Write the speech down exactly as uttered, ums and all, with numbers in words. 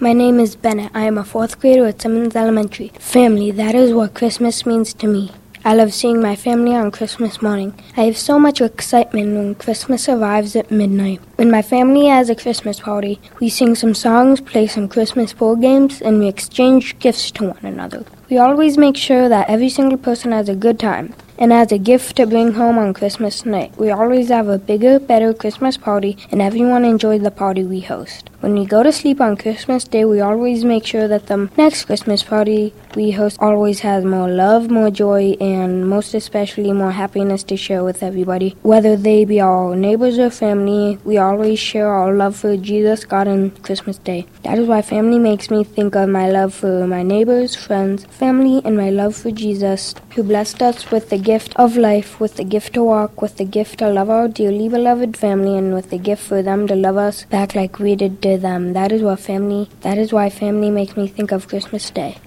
My name is Bennett. I am a fourth grader at Simmons Elementary. Family, that is what Christmas means to me. I love seeing my family on Christmas morning. I have so much excitement when Christmas arrives at midnight. When my family has a Christmas party, we sing some songs, play some Christmas board games, and we exchange gifts to one another. We always make sure that every single person has a good time and has a gift to bring home on Christmas night. We always have a bigger, better Christmas party, and everyone enjoys the party we host. When we go to sleep on Christmas Day, we always make sure that the next Christmas party we host always has more love, more joy, and most especially more happiness to share with everybody. Whether they be our neighbors or family, we always share our love for Jesus, God, and Christmas Day. That is why family makes me think of my love for my neighbors, friends, family, and my love for Jesus, who blessed us with the gift of life, with the gift to walk, with the gift to love our dearly beloved family, and with the gift for them to love us back like we did to them. That is what family, that is why family makes me think of Christmas Day.